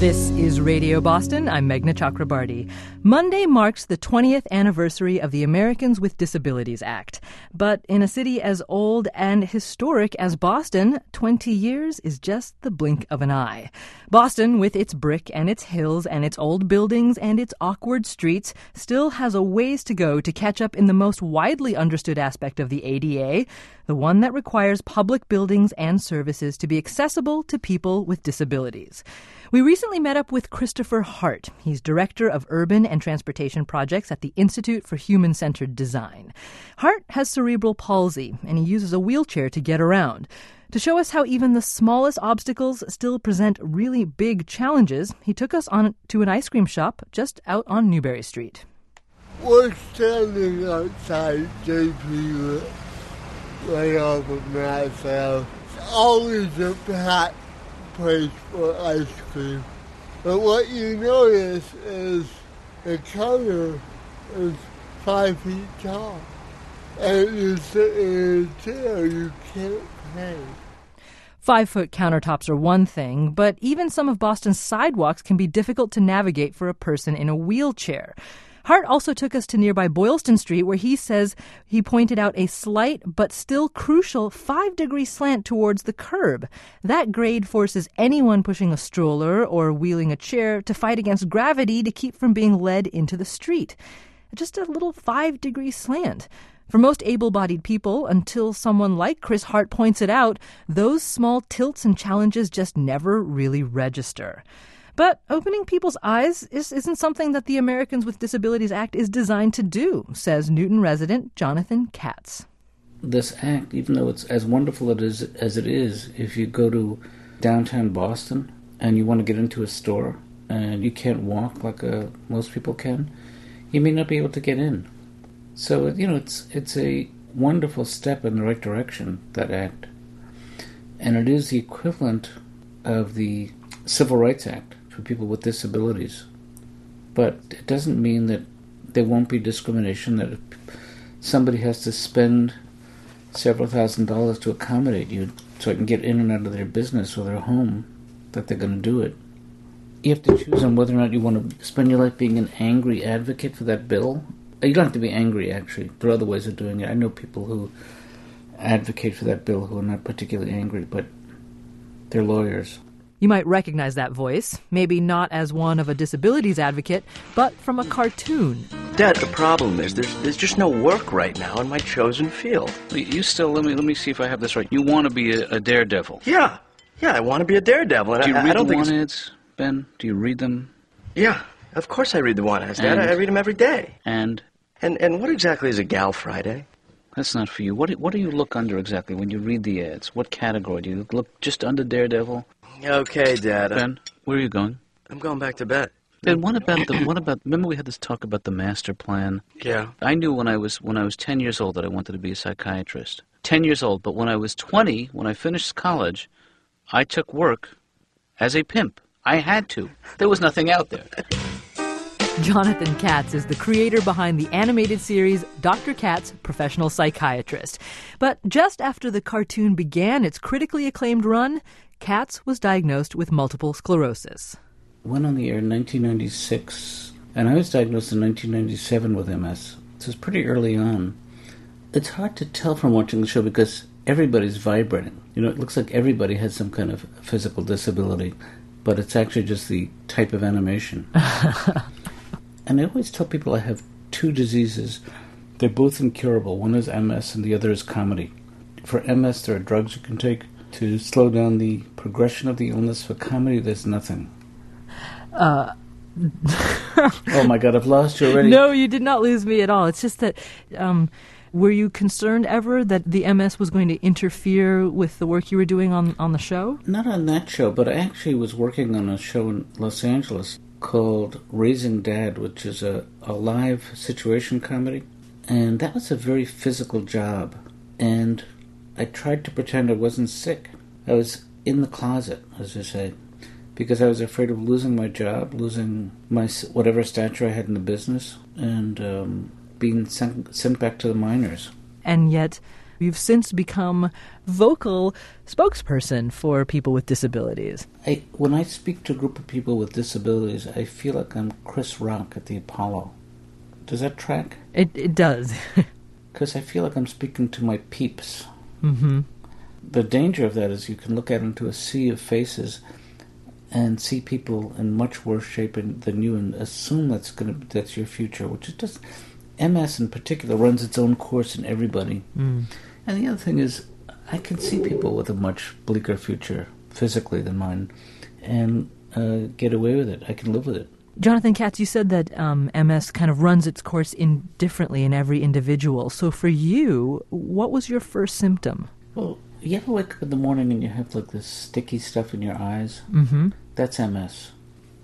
This is Radio Boston. I'm Meghna Chakrabarty. Monday marks the 20th anniversary of the Americans with Disabilities Act. But in a city as old and historic as Boston, 20 years is just the blink of an eye. Boston, with its brick and its hills and its old buildings and its awkward streets, still has a ways to go to catch up in the most widely understood aspect of the ADA, the one that requires public buildings and services to be accessible to people with disabilities. We recently met up with Christopher Hart. He's Director of Urban and Transportation Projects at the Institute for Human-Centered Design. Hart has cerebral palsy, and he uses a wheelchair to get around. To show us how even the smallest obstacles still present really big challenges, he took us on to an ice cream shop just out on Newberry Street. We're standing outside JP right off of Maxwell. It's always a packed place for ice cream. But what you notice is the counter is 5 feet tall. And you sit in a chair, you can't pay. 5-foot countertops are one thing, but even some of Boston's sidewalks can be difficult to navigate for a person in a wheelchair. Hart also took us to nearby Boylston Street, where he says he pointed out a slight but still crucial 5-degree slant towards the curb. That grade forces anyone pushing a stroller or wheeling a chair to fight against gravity to keep from being led into the street. Just a little 5-degree slant. For most able-bodied people, until someone like Chris Hart points it out, those small tilts and challenges just never really register. But opening people's eyes isn't something that the Americans with Disabilities Act is designed to do, says Newton resident Jonathan Katz. This act, even though it's as wonderful as it is, if you go to downtown Boston and you want to get into a store and you can't walk like most people can, you may not be able to get in. So, it's a wonderful step in the right direction, that act. And it is the equivalent of the Civil Rights Act for people with disabilities. But it doesn't mean that there won't be discrimination, that if somebody has to spend several $1,000s to accommodate you so it can get in and out of their business or their home, that they're going to do it. You have to choose on whether or not you want to spend your life being an angry advocate for that bill. You don't have to be angry, actually. There are other ways of doing it. I know people who advocate for that bill who are not particularly angry, but they're lawyers. You might recognize that voice, maybe not as one of a disabilities advocate, but from a cartoon. Dad, the problem is there's just no work right now in my chosen field. You still, let me see if I have this right. You want to be a daredevil? Yeah, I want to be a daredevil. And Do you read I don't the think want-ads, Ben? Do you read them? Yeah, of course I read the want-ads, Dad. I read them every day. And what exactly is a Gal Friday? That's not for you. What do you look under exactly when you read the ads? What category? Do you look just under Daredevil? Okay, Dad. Ben, where are you going? I'm going back to bed. Ben, what about remember we had this talk about the master plan? Yeah. I knew when I was 10 years old that I wanted to be a psychiatrist. 10 years old, but when I was 20, when I finished college, I took work as a pimp. I had to. There was nothing out there. Jonathan Katz is the creator behind the animated series Dr. Katz, Professional Psychiatrist. But just after the cartoon began its critically acclaimed run, Katz was diagnosed with multiple sclerosis. Went on the air in 1996, and I was diagnosed in 1997 with MS. So it's pretty early on. It's hard to tell from watching the show because everybody's vibrating. It looks like everybody has some kind of physical disability, but it's actually just the type of animation. And I always tell people I have two diseases. They're both incurable. One is MS and the other is comedy. For MS, there are drugs you can take to slow down the progression of the illness. For comedy, there's nothing. Oh my God, I've lost you already. No, you did not lose me at all. It's just that, were you concerned ever that the MS was going to interfere with the work you were doing on the show? Not on that show, but I actually was working on a show in Los Angeles called Raising Dad, which is a live situation comedy. And that was a very physical job. And I tried to pretend I wasn't sick. I was in the closet, as I say, because I was afraid of losing my job, losing my whatever stature I had in the business, and being sent back to the minors. And yet, You've since become vocal spokesperson for people with disabilities. When I speak to a group of people with disabilities, I feel like I'm Chris Rock at the Apollo. Does that track? It does. Because I feel like I'm speaking to my peeps. Mm-hmm. The danger of that is you can look out into a sea of faces and see people in much worse shape than you and assume that's your future, which it does. MS in particular runs its own course in everybody. Mm. And the other thing is, I can see people with a much bleaker future physically than mine and get away with it. I can live with it. Jonathan Katz, you said that MS kind of runs its course differently in every individual. So for you, what was your first symptom? Well, you ever wake up in the morning and you have like this sticky stuff in your eyes? Mm-hmm. That's MS.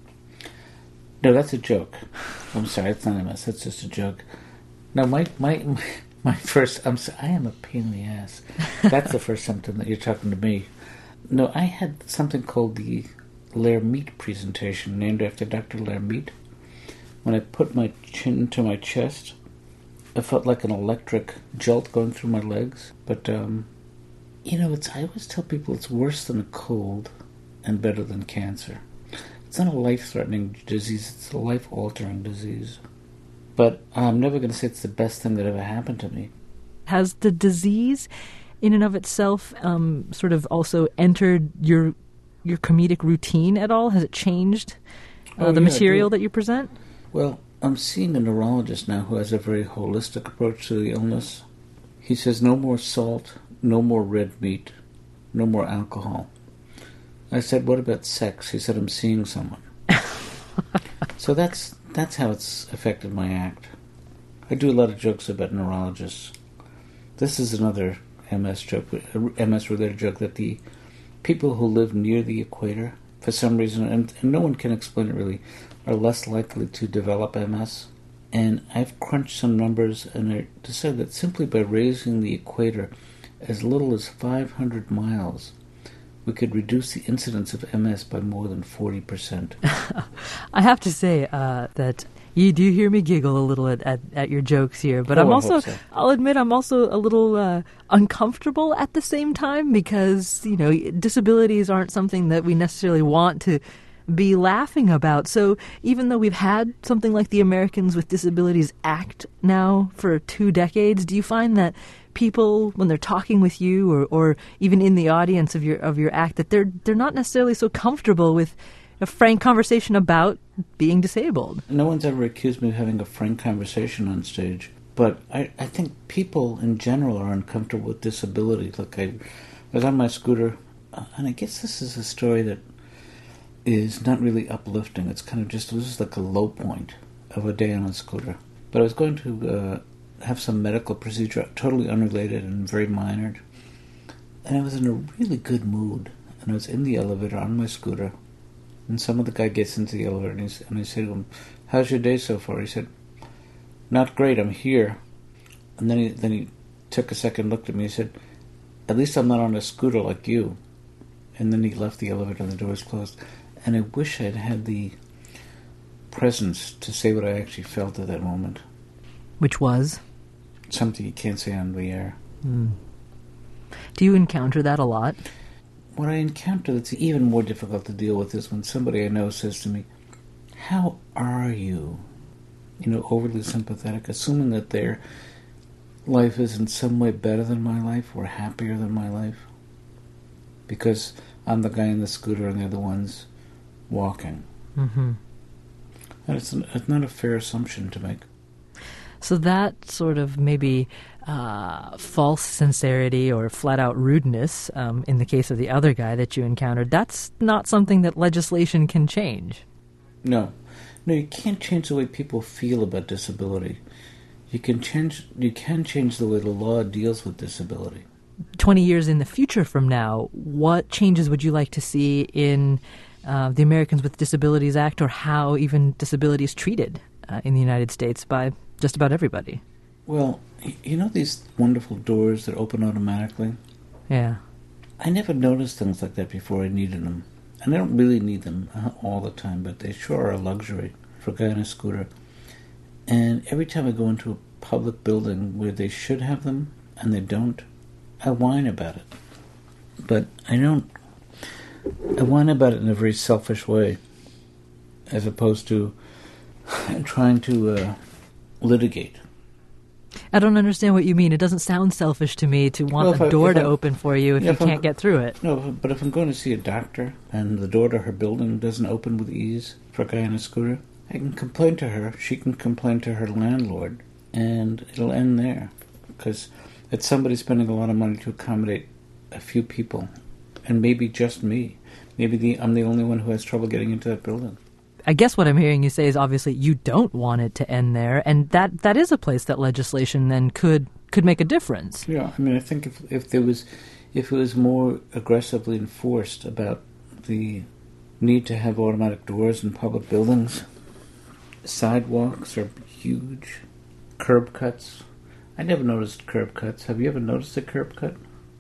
No, that's a joke. I'm sorry, it's not MS. That's just a joke. No, my first. I am a pain in the ass. That's the first symptom that you're talking to me. No, I had something called the Lermite presentation, named after Dr. Lermite. When I put my chin to my chest, I felt like an electric jolt going through my legs. But I always tell people it's worse than a cold and better than cancer. It's not a life-threatening disease, it's a life-altering disease. But I'm never going to say it's the best thing that ever happened to me. Has the disease in and of itself sort of also entered your comedic routine at all? Has it changed the material that you present? Well, I'm seeing a neurologist now who has a very holistic approach to the illness. He says no more salt, no more red meat, no more alcohol. I said, what about sex? He said, I'm seeing someone. So that's how it's affected my act. I do a lot of jokes about neurologists. This is another MS-related joke, that the people who live near the equator, for some reason, and no one can explain it really, are less likely to develop MS. And I've crunched some numbers, and I decided that simply by raising the equator as little as 500 miles, we could reduce the incidence of MS by more than 40%. I have to say that you do hear me giggle a little at your jokes here, but I'll admit I'm also a little uncomfortable at the same time, because, disabilities aren't something that we necessarily want to be laughing about. So even though we've had something like the Americans with Disabilities Act now for 2 decades, do you find that people, when they're talking with you or even in the audience of your act, that they're not necessarily so comfortable with a frank conversation about being disabled? No one's ever accused me of having a frank conversation on stage, but I think people in general are uncomfortable with disability. Like I was on my scooter, and I guess this is a story that is not really uplifting. It's kind of this is like a low point of a day on a scooter. But I was going to have some medical procedure, totally unrelated and very minor. And I was in a really good mood. And I was in the elevator on my scooter. And some other guy gets into the elevator and I said to him, how's your day so far? He said, not great, I'm here. And then he took a second, looked at me, and said, at least I'm not on a scooter like you. And then he left the elevator and the doors closed. And I wish I'd had the presence to say what I actually felt at that moment. Which was? Something you can't say on the air. Mm. Do you encounter that a lot? What I encounter that's even more difficult to deal with is when somebody I know says to me, how are you? Overly sympathetic, assuming that their life is in some way better than my life or happier than my life. Because I'm the guy in the scooter and they're the ones walking. Mm-hmm. And it's not a fair assumption to make. So that sort of maybe false sincerity or flat-out rudeness, in the case of the other guy that you encountered, that's not something that legislation can change. No, you can't change the way people feel about disability. You can change the way the law deals with disability. 20 years in the future from now, what changes would you like to see in the Americans with Disabilities Act, or how even disability is treated in the United States by just about everybody? Well, these wonderful doors that open automatically? Yeah. I never noticed things like that before I needed them. And I don't really need them all the time, but they sure are a luxury for a guy on a scooter. And every time I go into a public building where they should have them and they don't, I whine about it. But I whine about it in a very selfish way, as opposed to trying to litigate. I don't understand what you mean. It doesn't sound selfish to me to want a door to open for you if you can't get through it. No, but if I'm going to see a doctor and the door to her building doesn't open with ease for a guy on a scooter, I can complain to her. She can complain to her landlord, and it'll end there. Because it's somebody spending a lot of money to accommodate a few people, and maybe just me. Maybe I'm the only one who has trouble getting into that building. I guess what I'm hearing you say is obviously you don't want it to end there, and that is a place that legislation then could make a difference. Yeah, I mean, I think if it was more aggressively enforced about the need to have automatic doors in public buildings, sidewalks are huge, curb cuts. I never noticed curb cuts. Have you ever noticed a curb cut?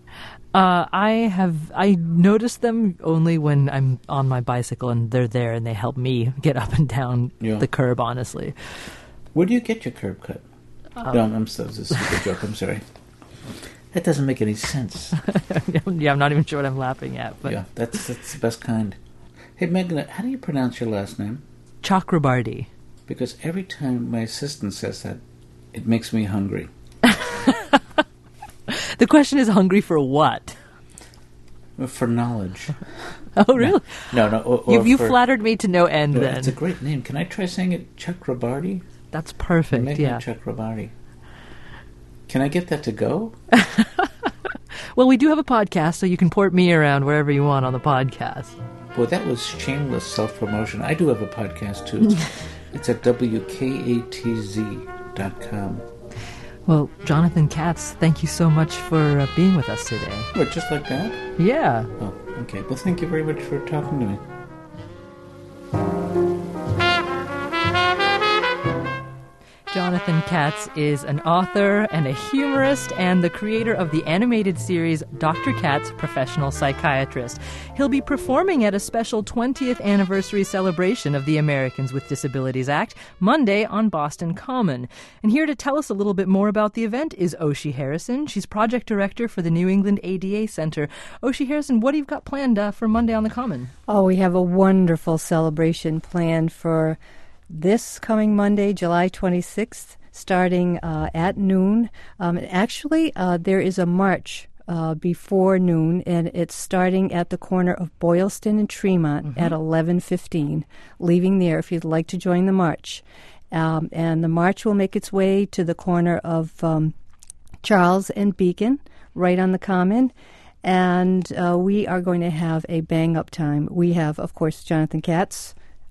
I notice them only when I'm on my bicycle and they're there and they help me get up and down the curb, honestly. Where do you get your curb cut? No, this is a stupid joke, I'm sorry. That doesn't make any sense. Yeah, I'm not even sure what I'm laughing at. But yeah, that's the best kind. Hey, Meghna, how do you pronounce your last name? Chakrabarty. Because every time my assistant says that, it makes me hungry. The question is, hungry for what? For knowledge. Oh, really? No. You flattered me to no end, then. It's a great name. Can I try saying it Chakrabarty? That's perfect, Meghna Chakrabarty. Can I get that to go? Well, we do have a podcast, so you can port me around wherever you want on the podcast. Boy, that was shameless self-promotion. I do have a podcast, too. It's at WKATZ.com. Well, Jonathan Katz, thank you so much for being with us today. What, just like that? Yeah. Oh, okay. Well, thank you very much for talking to me. Jonathan Katz is an author and a humorist and the creator of the animated series Dr. Katz, Professional Psychiatrist. He'll be performing at a special 20th anniversary celebration of the Americans with Disabilities Act Monday on Boston Common. And here to tell us a little bit more about the event is Oshie Harrison. She's project director for the New England ADA Center. Oshie Harrison, what have you got planned for Monday on the Common? Oh, we have a wonderful celebration planned for this coming Monday, July 26th, starting at noon. Actually, there is a march before noon, and it's starting at the corner of Boylston and Tremont at 11:15, leaving there if you'd like to join the march. And the march will make its way to the corner of Charles and Beacon, right on the Common. And we are going to have a bang-up time. We have, of course, Jonathan Katz,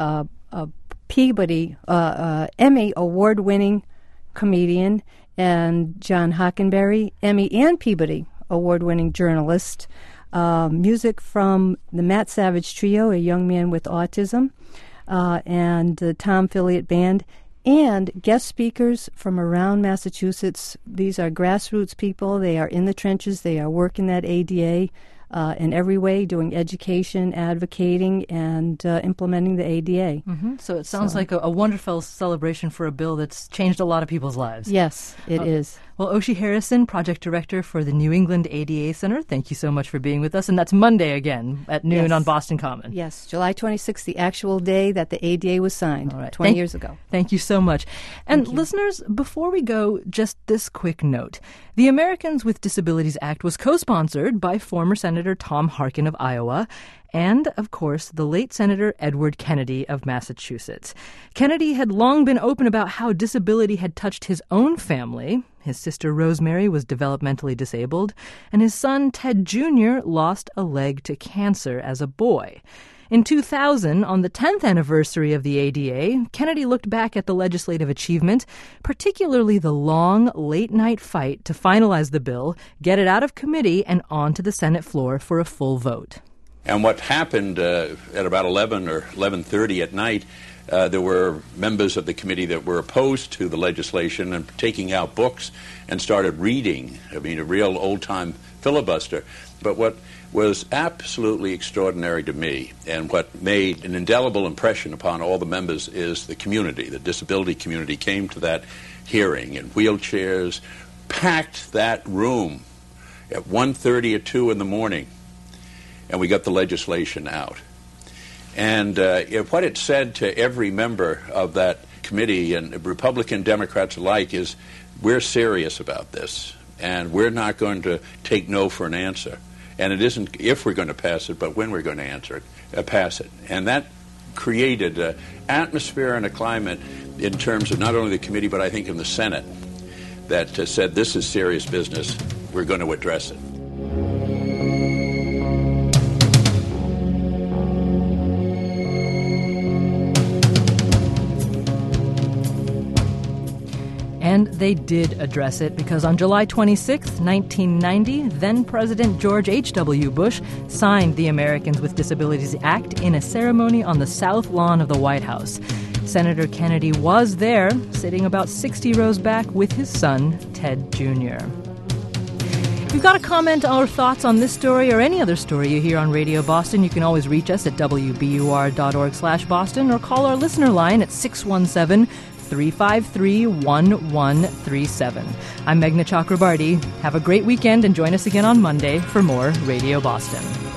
Peabody, Emmy award-winning comedian, and John Hockenberry, Emmy and Peabody award-winning journalist. Music from the Matt Savage Trio, a young man with autism, and the Tom Filliot Band, and guest speakers from around Massachusetts. These are grassroots people. They are in the trenches. They are working that ADA in every way, doing education, advocating, and implementing the ADA. So it sounds like a wonderful celebration for a bill that's changed a lot of people's lives. Yes, it is. Well, Oshie Harrison, project director for the New England ADA Center, thank you so much for being with us. And that's Monday again at noon on Boston Common. Yes, July 26th, the actual day that the ADA was signed 20 years ago. Thank you so much. And listeners, before we go, just this quick note. The Americans with Disabilities Act was co-sponsored by former Senator Tom Harkin of Iowa and, of course, the late Senator Edward Kennedy of Massachusetts. Kennedy had long been open about how disability had touched his own family. His sister Rosemary was developmentally disabled, and his son Ted Jr. lost a leg to cancer as a boy. In 2000, on the 10th anniversary of the ADA, Kennedy looked back at the legislative achievement, particularly the long, late-night fight to finalize the bill, get it out of committee, and onto the Senate floor for a full vote. And what happened at about 11 or 11:30 at night, there were members of the committee that were opposed to the legislation and taking out books and started reading. I mean, a real old-time filibuster. But what was absolutely extraordinary to me and what made an indelible impression upon all the members is the community. The disability community came to that hearing in wheelchairs, packed that room. at 1:30 or 2 in the morning, and we got the legislation out. And what it said to every member of that committee, and Republican, Democrats alike, is we're serious about this, and we're not going to take no for an answer. And it isn't if we're going to pass it, but when we're going to pass it. And that created an atmosphere and a climate in terms of not only the committee, but I think in the Senate, that said this is serious business. We're going to address it. And they did address it, because on July 26, 1990, then-President George H.W. Bush signed the Americans with Disabilities Act in a ceremony on the South Lawn of the White House. Senator Kennedy was there, sitting about 60 rows back with his son, Ted Jr. If you've got a comment or thoughts on this story or any other story you hear on Radio Boston, you can always reach us at wbur.org/Boston or call our listener line at 617-353-1137. I'm Meghna Chakrabarty. Have a great weekend and join us again on Monday for more Radio Boston.